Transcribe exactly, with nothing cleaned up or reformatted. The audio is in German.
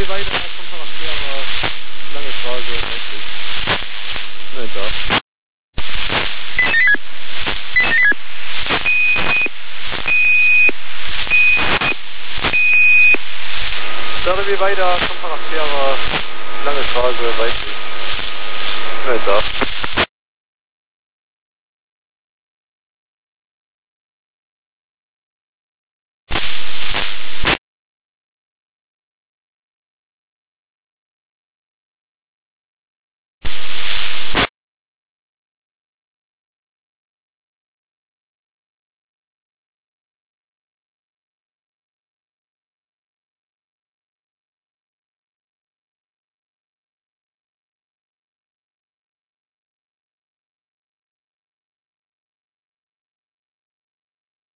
wir weiter vom Charaktere, lange Straße, richtig. Nein, da. Starten wir weiter vom Charaktere, lange Straße, richtig. Nein, da.